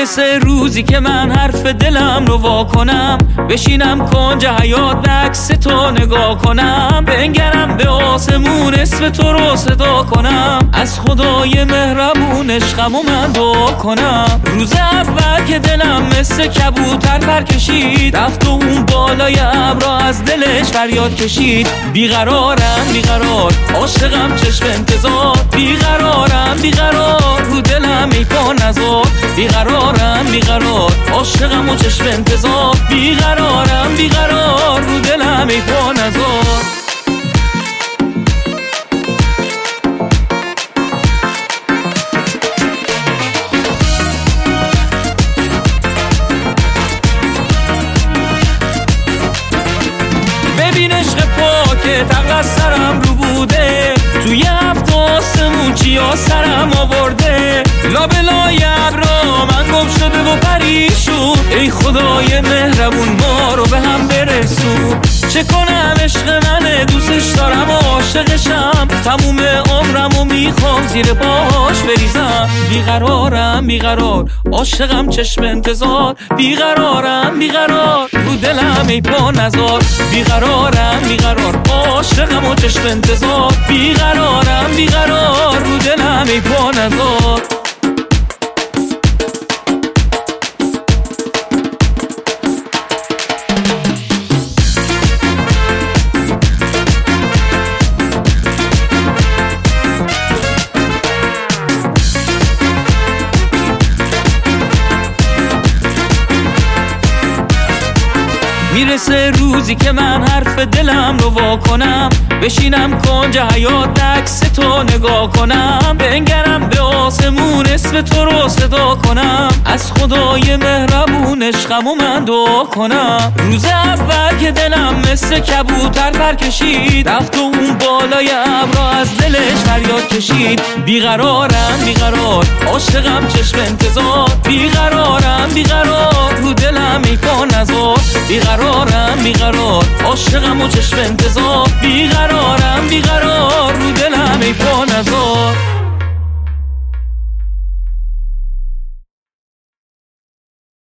میرسه روزی که من حرف دلم رو وا کنم، بشینم کنج حیات عکس تو نگاه کنم، بنگرم به آسمون اسم تو رو صدا کنم، از خدای مهربون عشقم و من دعا کنم. روز اول که دلم مثل کبوتر پر کشید، رفت و اون بالای ابرا از دلش فریاد کشید. بیقرارم بیقرار، عاشقم چشم انتظار، بیقرارم بیقرار، رو دلم ای پا نزار. بیقرارم بیقرار، عاشقم و چشم انتظار، بیقرارم بیقرار، رو دلم ای پا نزار. ببین عشق پاکه تقل سرم رو بوده، توی هفت آسمون چیا سرم آورده، لابلای ابرا من گم شده و پریشون، ای خدای مهربون ما رو به هم برسون. چه کنم عشق منه دوستش دارم و عاشقشم، تموم عمرمو میخوام زیر پاش بریزم. بیقرارم بیقرار، عاشقم چشم انتظار، بیقرارم بیقرار، رو دلم ای پا نزار. بیقرارم بیقرار، عاشقم و چشم انتظار، بیقرارم بیقرار، رو دلم ای پا نزار. میرسه روزی که من حرف دلم رو وا کنم، بشینم کنج حیات عکس تو نگاه کنم، بنگرم به آسمون اسم تو رو صدا کنم، از خدای مهربون عشقم و من دعا کنم. روز اول که دلم مثل کبوتر پر کشید، رفت و اون بالای ابرا از دلش فریاد کشید. بیقرارم بیقرار، عاشقم چشم انتظار، بیقرارم بیقرار، رو دلم ای پا نزار. بیقرارم بیقرار، عاشقم و چشم انتظار، بیقرارم بیقرار، رو دلم ای پا نزار.